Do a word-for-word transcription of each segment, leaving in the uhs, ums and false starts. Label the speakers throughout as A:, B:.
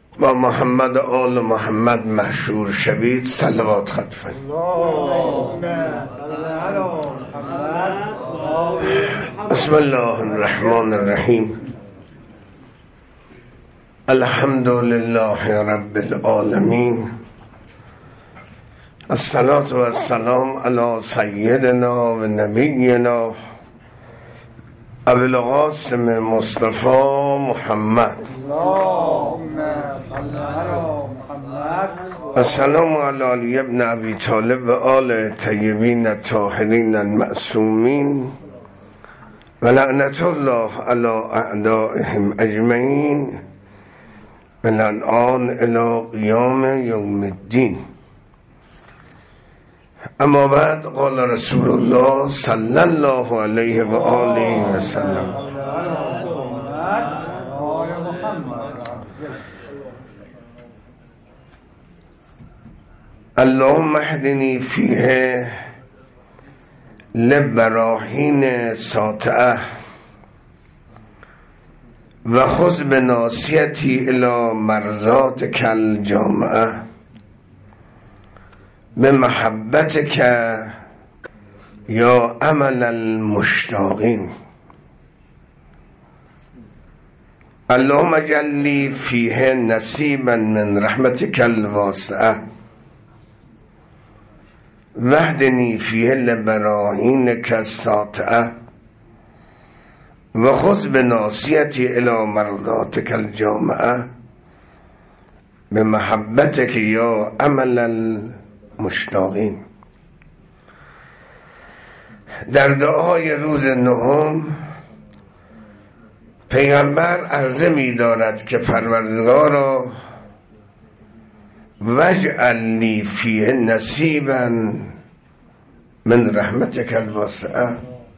A: با محمد و آل محمد مشهور شوید. صلوات خطفن. بسم الله الرحمن الرحیم. الحمد لله رب العالمین. الصلاة و السلام علی سیدنا و نبینا ابو القاسم مصطفى محمد. السلام علی علی ابن ابی طالب و آل طیبین الطاهرین المعصومین و لعنت الله علی اعدائهم اجمعین من الان الی قیام یوم الدین. اما بعد، قال رسول الله صلی الله علیه و آله و سلم: اللهم اهدنی فیه لبراهین ساطعه و خذ بناصیتی الی مرضاتک الجامعه به محبتک یا امل المشتاقین. اللهم اجعل لی فیه نصیبا من رحمتک الواسعه واهدنی فیه لبراهینک الساطعه و خذ بناصیتی الی مرضاتک الجامعه به محبتک یا امل المشتاقین. در دعای روز نهم پیغمبر عرضه می دارد که پروردگارا واجعل لی فیه نصیبا من رحمتک الواسعه،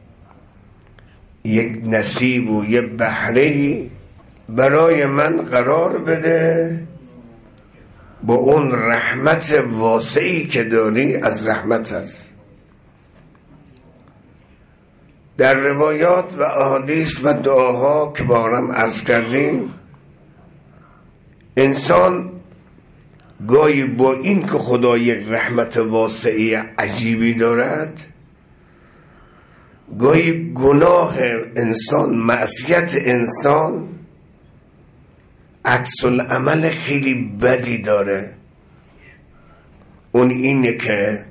A: یک نصیب و یک بهره برای من قرار بده با اون رحمت واسعی که داری از رحمت هست. در روایات و احادیث و دعاها که بارم عرض کردیم، انسان گاهی با این که خدا یک رحمت واسعی عجیبی دارد، گاهی گناه انسان، معصیت انسان عکس العمل خیلی بدی داره. اون اینه که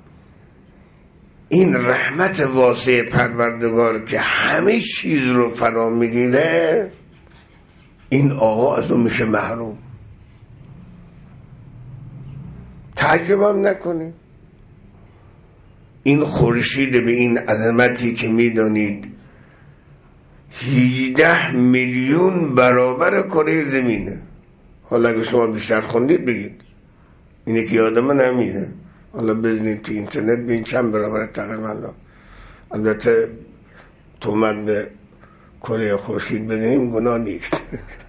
A: این رحمت واسع پروردگار که همه چیز رو فرا میگیره، این آقا از اون میشه محروم. تعجبم نکنید، این خورشید به این عظمتی که میدانید هجده میلیون برابر کره زمینه. حالا اگه شما بیشتر خوندید بگید، اینه که یاد من همینه. حالا بزنید تو اینترنت ببین چند برابر تقریبا. البته تومن به کره خورشید بدهیم گناه نیست.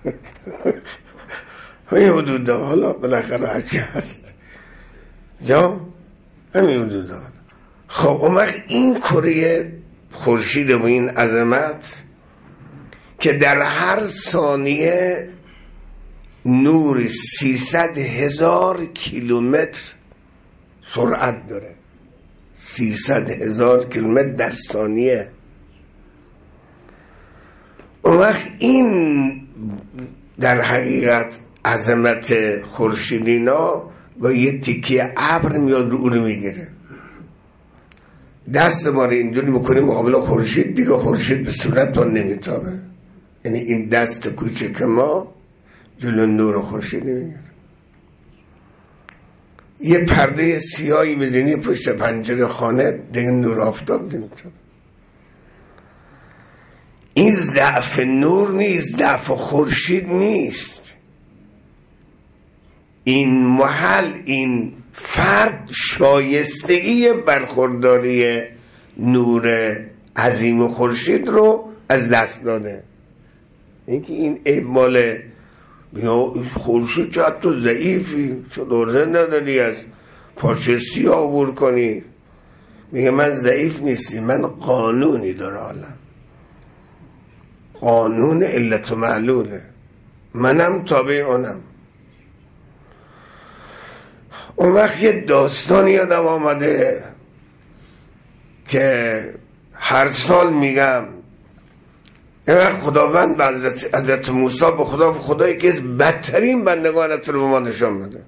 A: همین حدود ها، حالا بالاخره هرچی هست یا همین حدود ها. خب اون وقت این کره خورشید و این عظمت که در هر ثانیه نور سیصد هزار کیلومتر سرعت داره، سیصد هزار کیلومتر در ثانیه. اون وقت این در حقیقت عظمت خورشیدینا با یه تیکه ابر میاد رو رو میگیره. دست ما رو اینجوری بکنیم مقابل خورشید، دیگه خورشید به صورت اون نمیتابه. یعنی این دست کوچک ما جلو نور خورشید نمیگیره. یه پرده سیاهی میزنی پشت پنجره خانه، دیگه نور آفتاب نمیتابه. این ضعف نور نیست، ضعف خورشید نیست. این محل، این فرد شایستگی برخورداری نور عظیم خورشید رو از دست داده. اینکه این اعمال بیا خورشید چه تو ضعیفی، چه درزه نداری از پارچه سیاه عبور کنی. میگه من ضعیف نیستی، من قانونی داره عالم، قانون علت و معلوله، منم تابع اونم. اون وقت یه داستانی یادم آمده که هر سال میگم، یه وقت خداوند به حضرت, حضرت موسی به خدا خدایی که از بدترین بندگانت رو به ما نشان بده.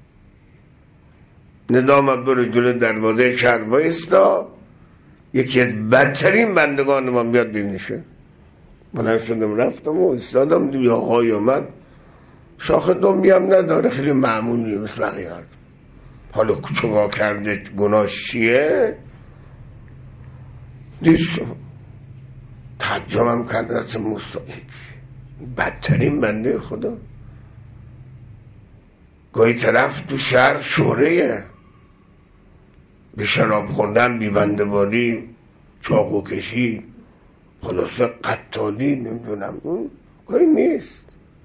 A: ندامت برو جلو دروازه شهر وایستا، یکی از بدترین بندگان ما بیاد بینشه. بلند شدم رفتم و ایستادم، دیدم آقای اومد، شاخ دمی هم نداره، خیلی معمولی مثل بقیه. حالا چگاه کرده، گناهش چیه؟ دید شما تعجبم کرده از موسی، بدترین بنده خدا. گاهی طرف تو شهر شهره‌ایه، به شراب خوردن، بی بنده‌واری، چاقو کشی، خلاصه قتالی، نمیدونم اون گاهی نیست.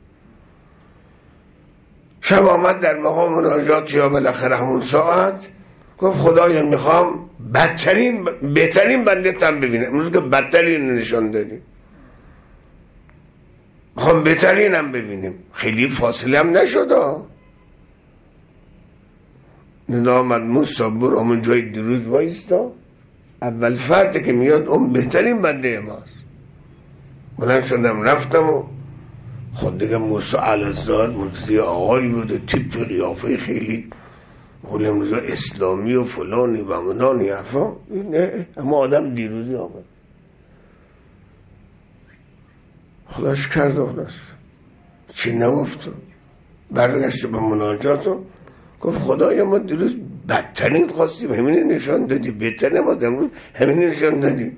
A: شب آمد در مقام مناجات، یا بالاخره همون ساعت گفت خدایا میخوام بدترین بهترین بنده تن ببینم، امروز که بدترین نشان دادی، میخوام بهترین هم ببینیم. خیلی فاصله هم نشد. ندا آمد موسی برو همون جای دیروز وایستا، اول فرد که میاد اون بهترین بنده ماست. بلند شدم رفتم و خود دیگه موسی علزدار موسی آقایی بوده، تیپ قیافه خیلی قول امروز اسلامی و فلانی و منانی حرفا، نه اما آدم دیروزی آمد. خداش کرد و خلاص چی نگفت، برگشت به مناجاتو گفت خدایا ما دیروز بدترین خواستیم، همین نشان دادی، بهتر نماد امروز همین نشان دادی،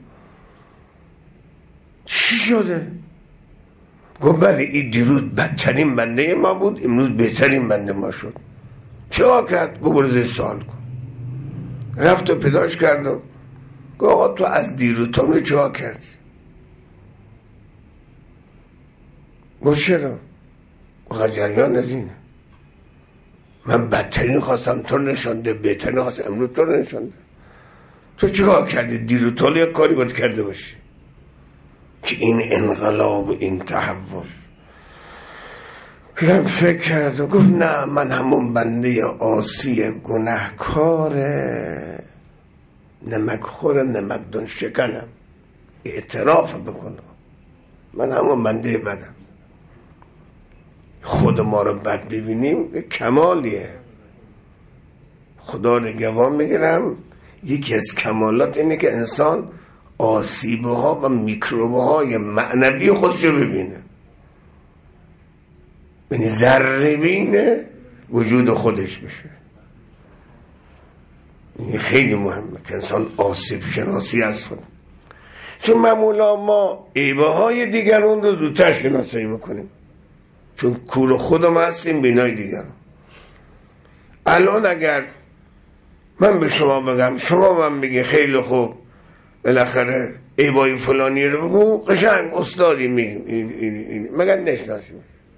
A: چی شده؟ گفت بله این دیروز بدترین بنده ما بود، امروز بهترین بنده ما شد. چه ها کرد؟ گفت برو سوال کن. رفت و پیداش کرد و گفت آقا تو از دیروز تا چه ها کردی؟ گفت چرا؟ گفت جریان از اینه، من بدترین خواستم تو نشانده، بهترین خواستم امروز تو نشانده. تو چه ها کردی؟ دیروز تا یک کاری باید کرده باشی که این انقلاب و این تحول. پیام فکر کرد و گفت نه، من همون بنده عاصی گناهکار نمکخور نمکدون شکنم، اعتراف بکنم من همون بنده بدم. خود ما رو بد ببینیم به کمالیه. خدا رو گواه میگیرم یکی از کمالات اینه که انسان آسیبها و میکروبهای معنوی خودشو ببینه، یعنی ذره بینه وجود خودش بشه. این خیلی مهمه که انسان آسیب شناسی از خود، چون معمولا ما عیبه های دیگران رو زودتر شناسایی میکنیم، چون کور خودم هستیم بینای دیگران. الان اگر من به شما بگم، شما من بگی خیلی خوب، بالاخره عیبای فلانی رو بگو، قشنگ استادی میگیم این این این مگر نشناسیم.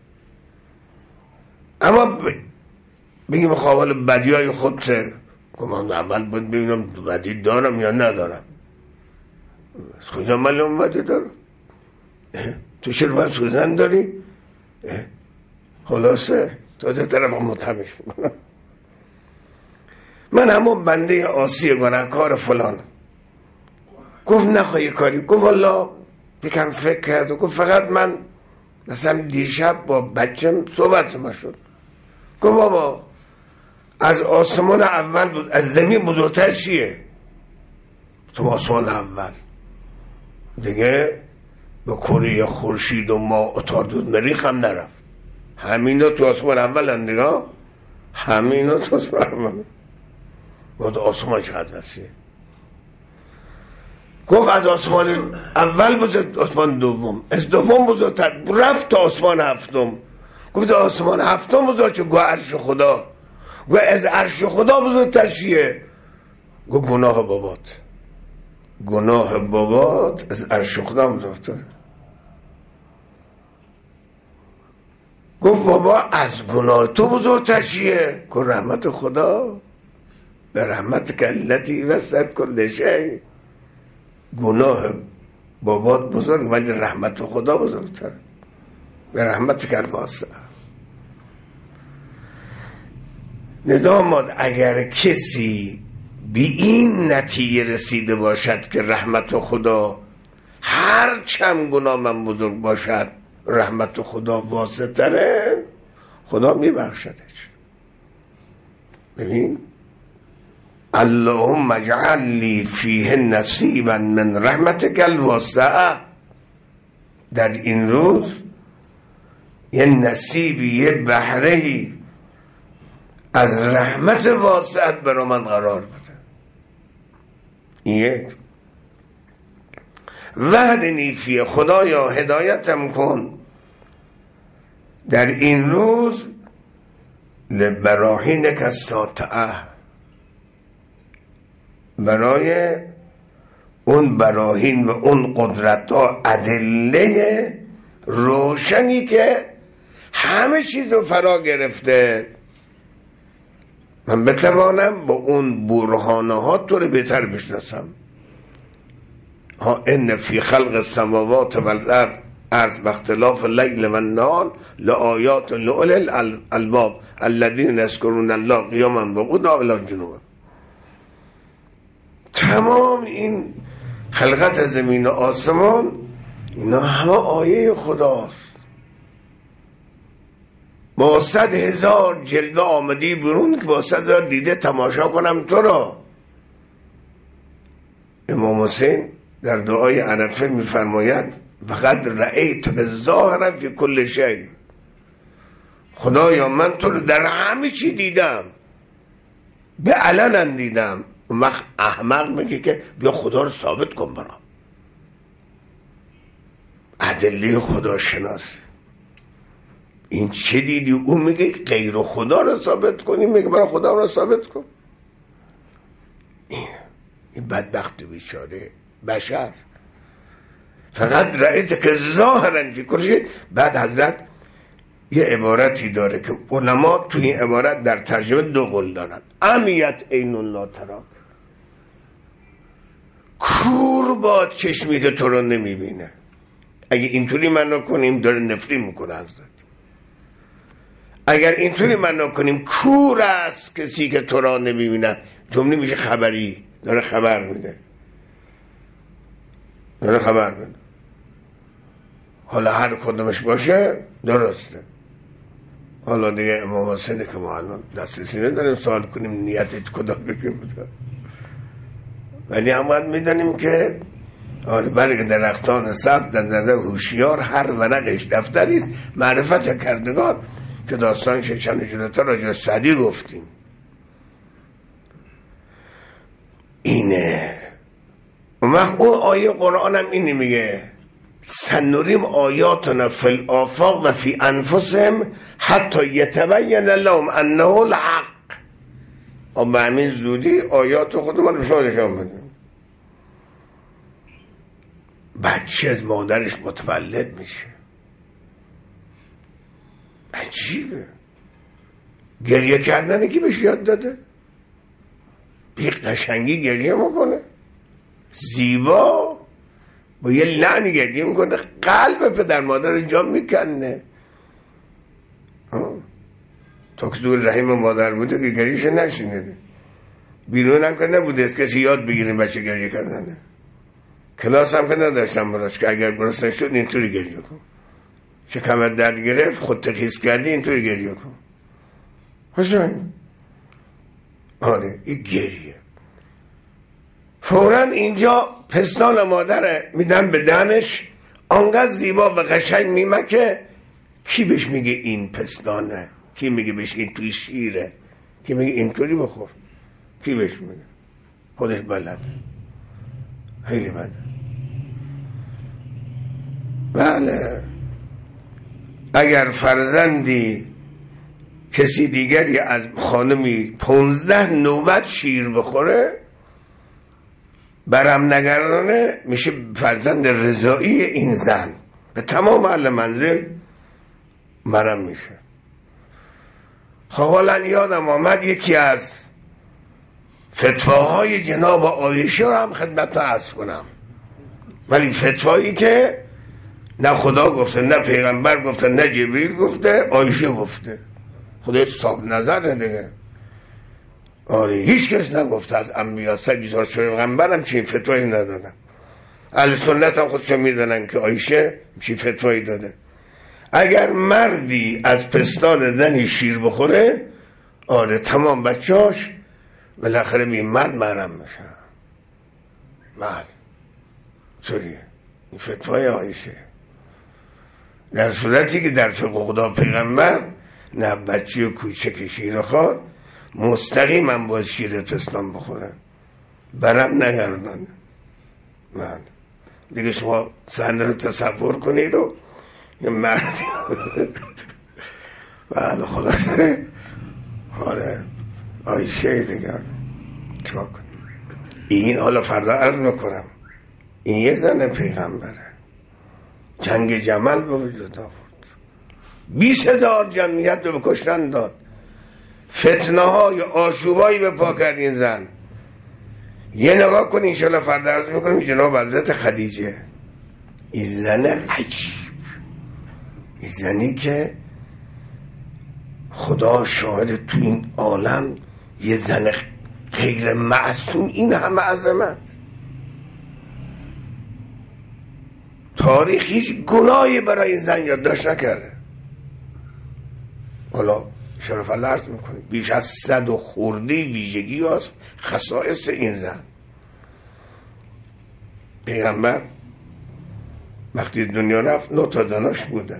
A: اما بگیم خواه بدی های خودته، که من اول باید ببینم بدی دارم یا ندارم. از کجا معلوم بدی دارم؟ تو چرا باید سوزن داری؟ خلاصه تا ده طرف متهمش میکنم. من همون بنده عاصی گناهکار فلان. گفت نخواهی کاری. گفت والله بکن فکر کرد و گفت فقط من مثلا دیشب با بچم صحبت ما شد. گفت بابا از آسمان اول بود، از زمین بزرگتر چیه؟ تو آسمان اول دیگه به کره خورشید و ماه و تاردود مریخ هم نرفت، همینا تو آسمان اول اندگاه، همینا تو آسمان اول. گفت آسمان چقدر وسیعه. گفت از آسمان اول بزرگ آسمان دوم، از دوم بزرگتر رفت تا آسمان هفتم. گفت آسمان هفتم بزرگ چه؟ گفت عرش خدا. گفت از عرش خدا بزرگتر چیه؟ گفت گناه بابات. گناه بابات از عرش خدا بزرگتر. گفت بابا از گناه تو بزرگتر چیه؟ گفت رحمت خدا. به رحمت کلتی وسط کل شی. گناه بابات بزرگ ولی رحمت خدا بزرگتر. به رحمت کل واسه. نداماد اگر کسی بی این نتیجه رسیده باشد که رحمت خدا هر چند گناه من بزرگ باشد رحمت خدا واسع تره، خدا میبخشدش. ببین اللهم اجعل لی فیه نصیبا من رحمتک الواسعه، در این روز یه نصیبی یه بهرهی از رحمت واسعت برای من قرار بده. یک وحدنی فیه، خدایا هدایتم کن در این روز لبراهینک الساطعه، برای اون براهین و اون قدرت ها ادله روشنی که همه چیز رو فرا گرفته، من بتوانم با اون برهانه ها تو رو بهتر بشناسم. ها ان فی خلق السماوات والارض ارض و اختلاف اللیل و النهار لآیات لأولی الالباب الذین یذکرون الله قیاما و قعودا و الی جنوبا. تمام این خلقت زمین و آسمان اینا همه آیه خداست. با صد هزار جلوه آمدی برون که با صد هزار دیده تماشا کنم تو را. امام حسین در دعای عرفه میفرماید فقط رأیت ظاهرا فی کل شیء، خدایا من تو رو در همه چی دیدم، به علنا دیدم. اون وقت احمق میگه که بیا خدا رو ثابت کن برام، ادله خدا شناسی. این چه دیدی؟ اون میگه غیر خدا رو ثابت کنی، میگه برای خدا رو ثابت کن. این, این بدبخت بیچاره بشر فقط رأیت که ظاهرا فی کل شیء. بعد حضرت یه عبارتی داره که علما تو این عبارت در ترجمه دو قول دارن، امیت عین لا تراک، کور باد چشمی که تو رو نمیبینه. اگه اینطوری معنا کنیم داره نفرین میکنه حضرت. اگر اینطوری معنا کنیم کور است کسی که تو را نمیبینه، جمله میشه خبری، داره خبر میده، داره خبر میده. حالا هر کدومش باشه درسته. حالا دیگه امام حسینه که ما الان دسترسی نداریم سوال کنیم نیتت کدام بگه بوده، ولی هم باید میدانیم که آره برگ درختان سبز دنده هوشیار هر ورقش دفتری است معرفت کردگار، که داستان چند جلوتر راجع به سعدی گفتیم. اینه اون وقت اون آیه قرآن هم اینی میگه سنوریم آیاتنا فی الآفاق و فی انفسهم حتی یتبین لهم انه الحق. و به همین زودی آیات خودمان به شما نشان بدیم. بچه از مادرش متولد میشه، عجیبه. گریه کردنه که بهش یاد داده، بی قشنگی گریه میکنه، زیبا با یه لعنی گریه میکنه، قلب پدر مادر جا میکنه. تا که دور رحم مادر بوده که گریهش نشنیده، بیرون هم که نبوده از کسی یاد بگیریم بچه گریه کردنه. کلاس هم که نداشتم براش که اگر گرسنه شد اینطوری گریه کن، شکمت درد گرفت خود تخیص کردی اینطوری گریه کن. حسین آره این گریه. فوراً اینجا پستان مادره میدن به دهنش، آنقدر زیبا و قشنگ میمکه. کی بهش میگه این پستانه؟ کی میگه بهش این توی شیره؟ کی میگه اینطوری بخور؟ کی بهش میگه؟ خودش بلده، خیلی بده. بله اگر فرزندی کسی دیگری از خانمی پونزده نوبت شیر بخوره برم نگردانه، میشه فرزند رضایی این زن، به تمام اهل منزل مرم میشه. حالا یادم آمد یکی از فتواهای جناب عایشه رو هم خدمت عرض کنم، ولی فتوایی که نه خدا گفته، نه پیغمبر گفته، نه جبریل گفته، عایشه گفته. خودش صاحب نظره دیگه. آره هیچ کس نگفته از انبیا سگیزار پیغمبرم چی فتوایی ندادن. اهل سنت هم خودشون میدونن که عایشه چی فتوایی داده. اگر مردی از پستان زنی شیر بخوره، آره تمام بچهاش بالاخره می مرد محرم میشن. مرد طوریه این فتوای عایشه. در صورتی که در فقه خدا پیغمبر نه بچه کوچک شیر خور مستقیم هم باید شیر پستان بخورن، برم نگردن. من دیگه شما صحنه رو تصور کنید و یه مردی بعد خلاصه حالا عایشه دیگه چرا کن این. حالا فردا عرض میکنم این یه زن پیغمبره، جنگ جمل به وجود آورد، بیس هزار جمعیت رو بکشتن داد، فتنه های آشوبایی به پا کرد این زن. یه نگاه کن انشالله فردا عرض میکنم جناب حضرت خدیجه، این زن عجیب، این زنی که خدا شاهد تو این عالم یه زن غیر معصوم این همه عظمت، تاریخ هیچ گناهی برای این زن یادداشت نکرده. حالا شرف الله عرض میکنه بیش از صد و خوردی ویژگی هست خصائص این زن. پیغمبر وقتی دنیا رفت نه تا زناش بودن.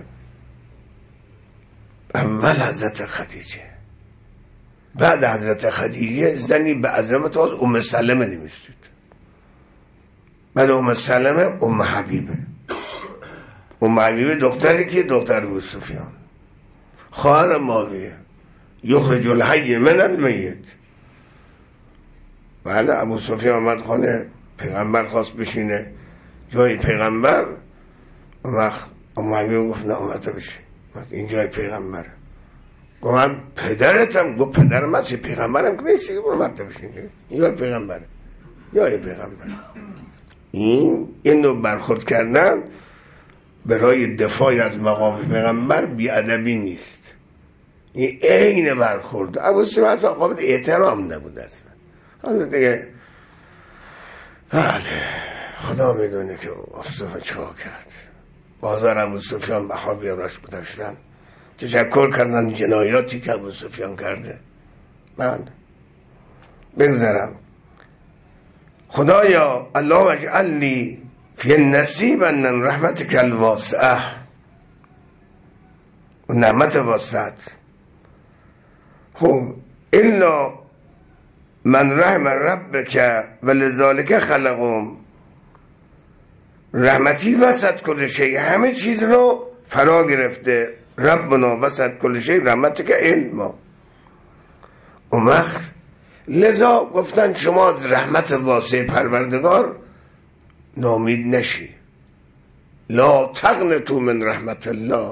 A: اول حضرت خدیجه، بعد حضرت خدیجه زنی به عظمت از ام سلمه نمیستید، بعد ام سلمه ام حبیبه. ام حبیبه دختری که دختر ابو سفیان، خواهر معاویه، یخرج الحی من المیت. بله ابو سفیان آمد خانه پیغمبر، خواست بشینه جای پیغمبر، اون وقت ام حبیبه گفت نه امرته بشین، این جای پیغمبره. گفت من پدرتم. گفت پدرم هستی پیغمبرم که نیستی که برو مرته بشین، این جای پیغمبره، جای پیغمبره. این این رو برخورد کردن برای دفاع از مقام پیغمبر بیادبی نیست، این عین برخورد. ابو سفیان اصلا قابل احترام نبود اصلا. حالا دیگه بله خدا میدونه که ابو سفیان چیکار کرد. بازار ابو سفیان بهابی راش گذاشتن، تشکر کردن جنایاتی که ابو سفیان کرده. من بگذارم خدایا اللهم اجعل لی فی نصیبا من رحمتک الواسعه، و نعمت واسعت. خب الا من رحم ربک ولذالک خلقهم، رحمتی وسط کل شی، همه چیز رو فرا گرفته. ربنا وسط کل شی رحمتک علما. اون وقت لذا گفتن شما از رحمت واسع پروردگار نامید نشی. لا تقنطوا من رحمت الله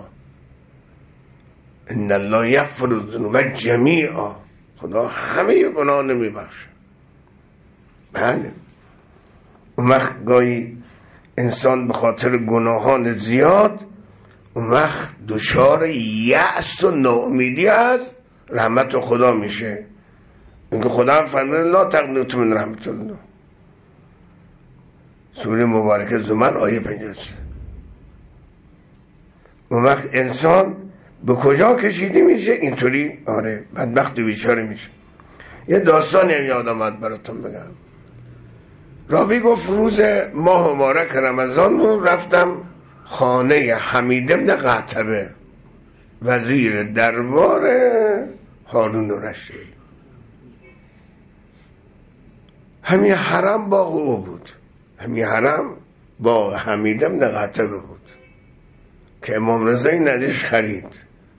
A: ان الله یغفر الذنوب جمیعا، خدا همه گناه نمیبخشه. بله اون وقت گاهی انسان به خاطر گناهان زیاد اون وقت دچار یأس و ناامیدی از رحمت خدا میشه. اینکه خدا هم فرموده لا تقنطوا من رحمت الله، سوره مبارکه زمر آیه پنجاه و سه. اون وقت انسان به کجا کشیده میشه؟ اینطوری آره بدبخت و بیچاره میشه. یه داستانی هم یاد آمد براتون بگم. راوی گفت روز ماه مبارک رمضان رو رفتم خانه حمید بن قعتبه، وزیر دربار هارون الرشید. همین حرم باغ او بود، همین حرم باغ حمید بن قعتبه بود که امام رضا این ازش خرید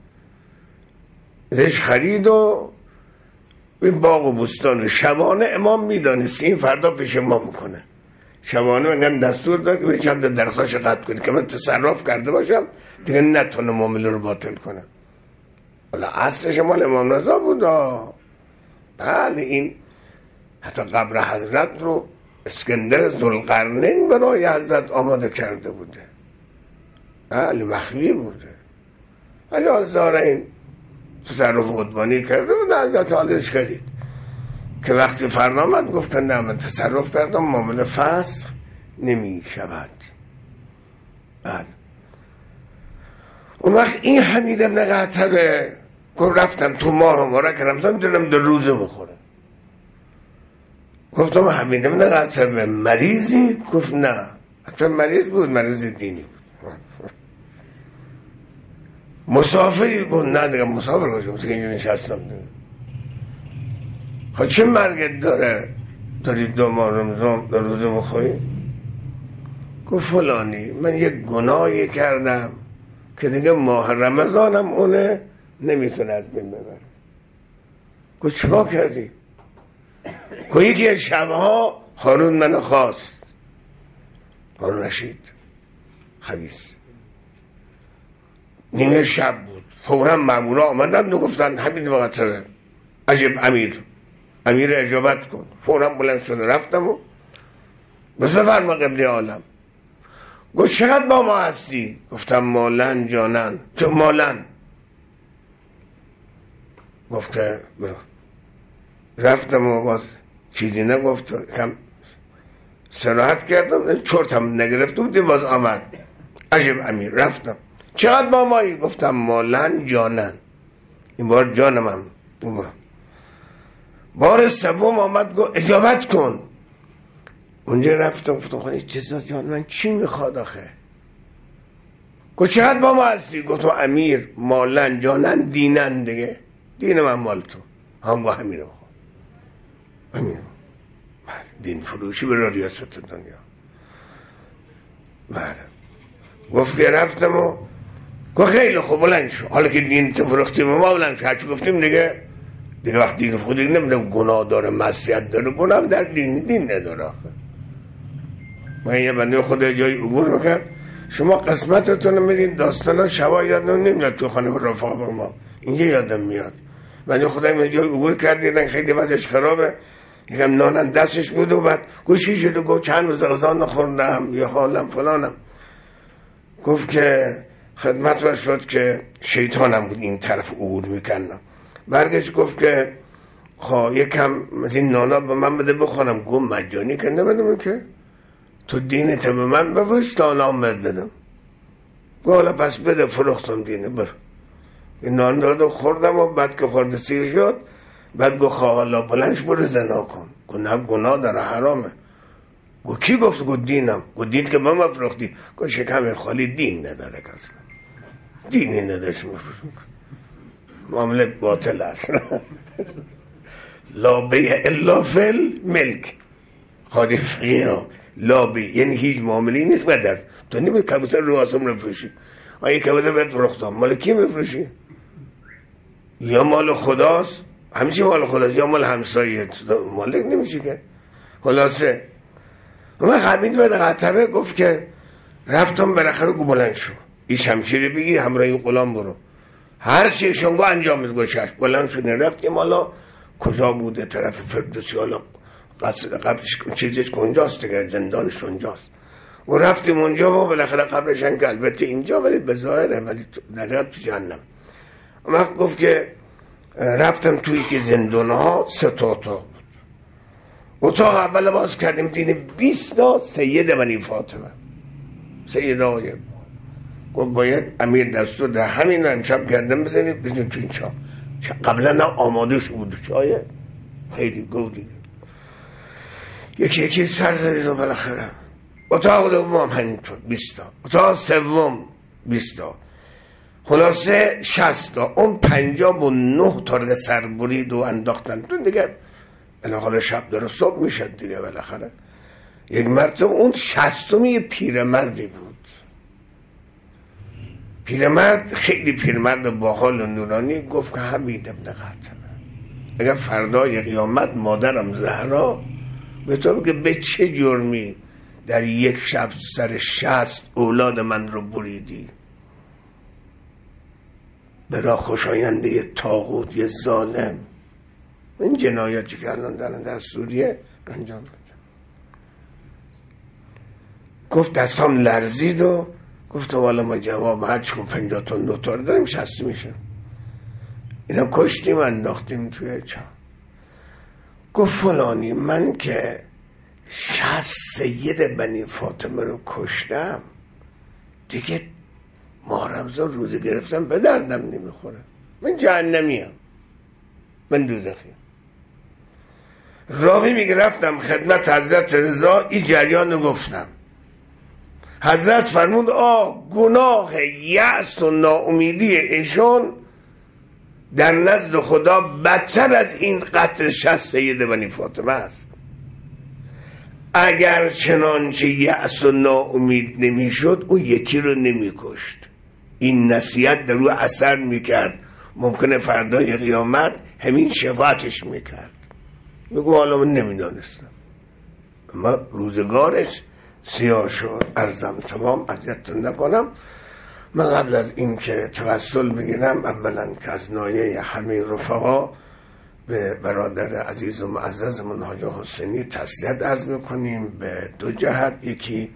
A: ازش خرید و این باغ و بستان. شبانه امام میدانست که این فردا پیش ما میکنه، شبانه من دستور داد که چند درختاش قطع کنید که من تصرف کرده باشم دیگه نتونه معامله رو باطل کنم. حالا اصلش مال امام رضا بود. بله این حتی قبر حضرت رو اسکندر ذوالقرنین برای حضرت آماده کرده بوده، بله مخفی بوده، ولی حالا ظاهرا این تصرف قدبانی کرده بود، حضرت حالش خرید. که وقتی فردا من گفتن نه من تصرف کردم معامله فسخ نمی شود. بعد اون وقت این حمید ابن قعتبه گفت رفتم تو ماه مبارک رمضان دیدم دو روزه بخوره. گفتم حمید ابن قعتبه مریضی؟ گفت نه. حتی مریض بود، مریض دینی بود. مسافری؟ گفت نه دیگه مسافر باشم که اینجا نشستم دیگه. خب چه مرگت داره داری دو ماه رمضان دو روزه بخوری؟ گفت فلانی من یک گناهی کردم که دیگه ماه رمضانم اونه نمیتونه از بین ببره. گفت چرا کردی؟ گفت یکی از شبها هارون منو خواست، هارون رشید خبیث، نیمه شب بود، فورا مامورا آمدن و گفتن حمید مقتبه عجب امیر امیر اجابت کن. فورا بلند شده رفتم و بس بفرما قبلی عالم. گفت چقدر با ما هستی؟ گفتم مالن جانن. چه مالن؟ گفت که برو. رفتم و باز چیزی نگفت، کم سراحت کردم، چرتم نگرفت بود باز آمد. عجب امیر. رفتم چقدر با مایی؟ گفتم مالن جانن. این بار جانم هم. برو. بار سوم آمد گفت اجابت کن. اونجا رفتم گفتم خدا چیزا جان من چی میخواد آخه؟ گفت چقدر با ما هستی؟ گفتم امیر مالن جانن دینن دیگه، دین من مال تو. هم گفت همین رو بخواه همین دین فروشی برای ریاست دنیا. بله. گفت که رفتم و گفت خیلی خوب بلند شو، حالا که دین تو فروختی به ما بلند شو. هرچی گفتیم دیگه دیگه وقت دین خود دیگه نمیدونم گناه داره معصیت داره، گناه در دین دین نداره آخه. من یه بنده خدا جای عبور میکرد، شما قسمتتون میدین داستانا شبا یاد نمیاد تو خانه رفاق با ما، اینجا یادم میاد. بنده خدا من جای عبور کرد دیدن خیلی وضعش خرابه، یکم نانم دستش بود و بعد گوشی شد و گفت چند روز غذا نخوردم یا حالم فلانم. گفت که خدمت شد که شیطانم بود این طرف عبور میکنم. برگشت گفت که خواه یکم از این نانا به من بده بخورم. گفت مجانی که نبدم که تو دینت به من بفروش تا نام بد بدم. گفت حالا پس بده. فروختم دینه. بر این نان داد خوردم و بعد که خورد سیر شد بعد گفت خواه حالا بلنش برو زنا کن. گفت نه گناه داره حرامه. گفت کی گفت؟ گفت دینم. گفت دین که به من فروختی؟ گفت شکم خالی دین نداره کسا دینی نداشت مفروش معامله باطل است. لا بیع الا فل ملک. خادی فقیه ها لا بیع یعنی هیچ معاملی نیست بدر تو نمی کبوتر رو آسم رو فروشی. آیه کبوتر باید فروختم مال کی میفروشی؟ یا مال خداست، همیشه مال خداست، یا مال همسایه مالک نمیشه که. خلاصه من حمید بن قعتبه گفت که رفتم بالاخره گو بلند شو این شمشیر بگیر همراه این غلام برو هر چی شنگو انجام میده. گوشش بلند شد رفتیم. حالا کجا بوده؟ طرف فردوسی. حالا قبلش چیزش کنجاست دیگه، زندانش اونجاست. و رفتیم اونجا و بالاخره قبرش که البته اینجا ولی به ظاهره ولی در تو جهنم. وقت گفت که رفتم توی که زندان ها سه تا اتاق بود. اتاق اول باز کردیم دیدیم بیست تا سید بنی فاطمه سید آقای. گفت باید امیر دستور ده همین رو امشب گردن بزنید بزنید تو این چا. قبلا نه آمادش بود چایه خیلی گودی. یکی یکی سر زدید و بالاخره اتاق دوم همینطور بیست تا، اتاق سوم بیست تا، خلاصه شصت تا. اون پنجاه و نه تا سر برید و انداختن تو دیگه. بالاخره شب داره صبح میشد دیگه. بالاخره یک مرتبه اون شصتمی یه پیرمردی بود. پیرمرد خیلی پیرمرد باحال و نورانی. گفت که حمید ابن قعتبه اگر فردای قیامت مادرم زهرا به تو بگه به چه جرمی در یک شب سر شصت اولاد من رو بریدی؟ برا خوشاینده یه طاغوت یه ظالم. این جنایاتی که الان دارن در سوریه انجام بده. گفت دستام لرزید و گفتم والا ما جواب هر چکن پنجاه تا نوتار داریم شستی میشه. اینا کشتیم انداختیم توی چا. گفت فلانی من که شصت سید بنی فاطمه رو کشتم دیگه ماه رمضان روزه گرفتم به دردم نمیخوره، من جهنمیم، من دوزخیم. راوی میگه رفتم خدمت حضرت رضا این جریان رو گفتم. حضرت فرمود آه گناه یأس و ناامیدی ایشون در نزد خدا بدتر از این قتل شصت سید بنی فاطمه است. اگر چنانچه یأس و ناامید نمیشد او یکی رو نمیکشت، این نصیحت در او اثر میکرد، ممکنه فردای قیامت همین شفاعتش میکرد. میگو حالا من نمیدانستم، اما روزگارش سیاه شد. عرضم تمام، اذیتتون نکنم. من قبل از این که توسل بگیرم اولا که از نایه همه رفقا به برادر عزیز و معززمون حاج حسینی تسلیت عرض میکنیم به دو جهت. یکی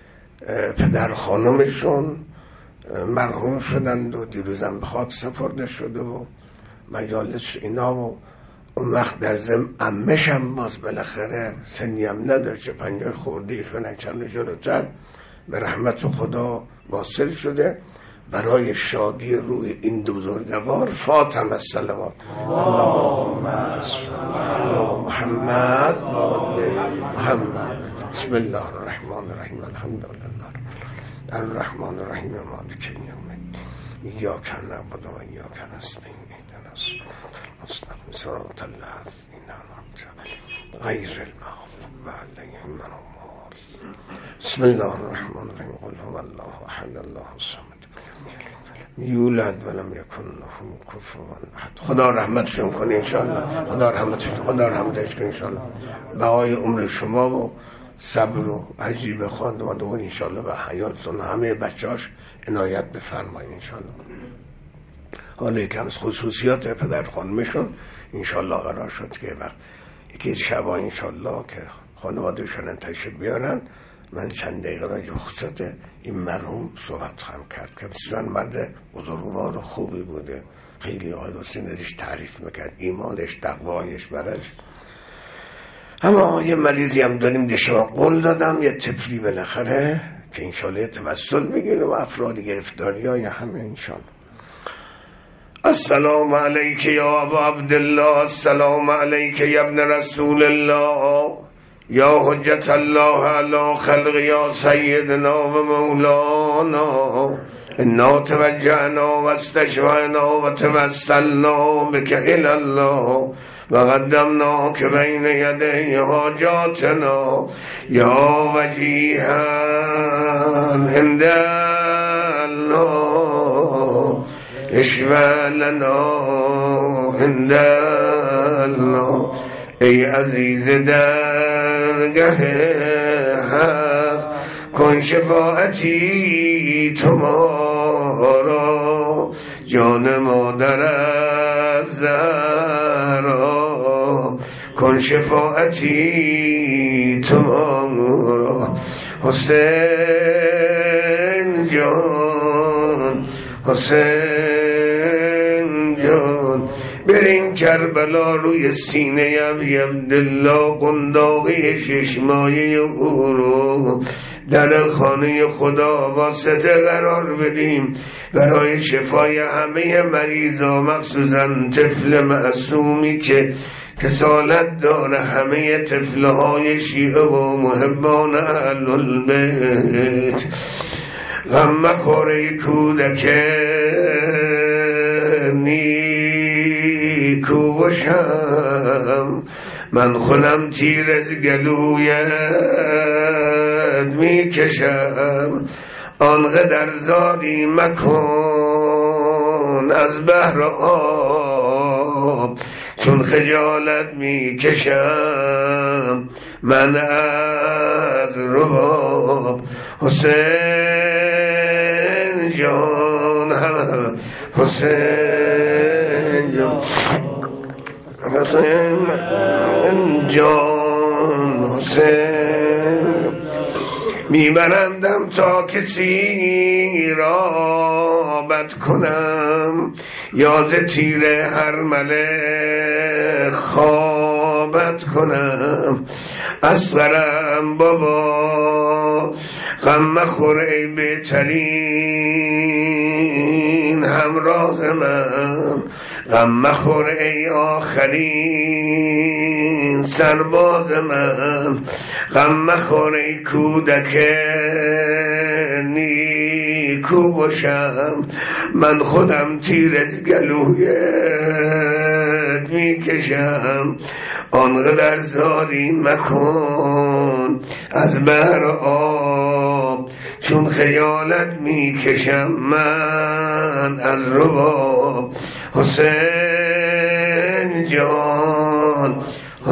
A: پدر خانمشون مرحوم شدند و دیروزم به خاک سپرده شده و مجالس اینا، و اون وقت در ضمن عمشم باز بالاخره سنی هم نداشته، پنجاه خورده ایشون چند جلوتر به رحمت خدا واصل شده. برای شادی روی این دو بزرگوار فاطمه الصلوات اللهم صل علی محمد و آل محمد. بسم الله الرحمن الرحیم، الحمد لله الرحمن الرحیم مالک یوم الدین، ایاک نعبد و ایاک نستعین، اهدنا الصراط صراط الذین انعمت علیهم غیر المغضوب علیهم ولا الضالین. بسم الله الرحمن الرحیم، قل هو الله احد الله الصمد یولد ولم یکن له کفوا احد. خدا رحمتشون کنه انشاءالله، خدا رحمتش خدا رحمتش کنه انشاءالله. بقای عمر شما و صبر و عجیب خانواده و انشاءالله به حیاتتون همه بچه‌اش عنایت بفرمایید انشاءالله. حالا یکم از خصوصیات پدر خانمشون انشاءالله قرار شد که وقت یکی شبا انشاءالله که خانوادهشون تشریف بیارن من چند دقیقه راجع به خصوصیات این مرحوم صحبت خواهم کرد که بسیار مرد بزرگوار و خوبی بوده. خیلی آقای حسین ازش تعریف میکرد، ایمانش، تقوایش، برش. اما یه مریضی هم داریم ده شما قول دادم یه طفلی بالاخره که انشاءالله توسل بگیره و افراد گرفتاری های همه انشاءالله. السلام علیک یا ابا عبدالله، السلام علیک یا ابن رسول الله، یا حجت الله علی خلق، یا سیدنا و مولانا، انا توجهنا و استشفعنا و توسلنا بک الی الله و قدمنا که بین یدی حاجاتنا یا وجیها عند الله اشفع لنا عند الله. ای عزیز درگه حق کن شفاعتی تو ما را، جان مادر از زهرا کن شفاعتی تو ما را. حسین جان حسین جان برین کربلا روی سینه ابی عبدالله قنداقی ششمایه او رو در خانه خدا واسطه قرار بدیم برای شفای همه مریضا، مخصوصا طفل معصومی که کسالت داره. همه طفلهای شیعه و محبان اهل البیت غم مخوره کودک نیکو باشم، من خودم تیر از گلویت میکشم. آنقدر زاری مکن از بحر آب، چون خجالت میکشم من از رباب. حسین جان حسین جان حسین جان حسین میبرندم تا کسی را بد کنم، یاد تیر هر مله خوابت کنم، اصغرم بابا غم مخور ای بهترین همراه من، غم مخور ای آخرین سرباز من، غم مخور ای کودک نیکو باشم، من خودم تیر از گلویت میکشم، آنقدر زاری مکن از بحر آب، چون خیالت میکشم من از رباب. حسین جان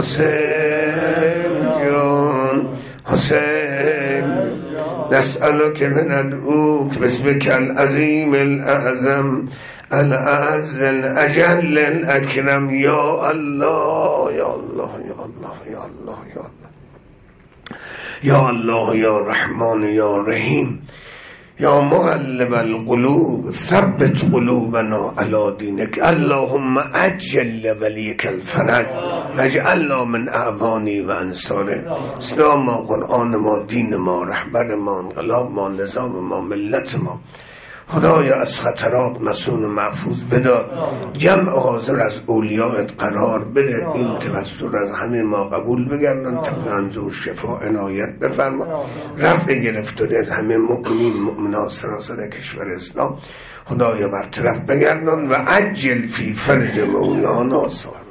A: حسین جان حسین نسألك من ندعوك باسمك العظيم الأعظم الأعز الأجل الأكرم. يا الله يا الله يا الله يا الله يا الله يا الله يا رحمن يا رحيم يا مقلب القلوب ثبت قلوبنا على دينك. اللهم عجل وليك الفرج واجعلنا من اعوانه و انصاره. اسلام ما، قرآن ما، دین ما، رهبر ما، انقلاب ما، نظام ما، ملت ما، خدایا از خطرات مسون و محفوظ بدار. جمع حاضر از اولیاءت قرار بده. این توسل از همه ما قبول بگردن، تفنزور شفا عنایت بفرما. رفع گرفتاری از همه مؤمنین مؤمنات سراسر کشور اسلام خدایا برطرف بگردن و عجل فی فرج مولانا صاحب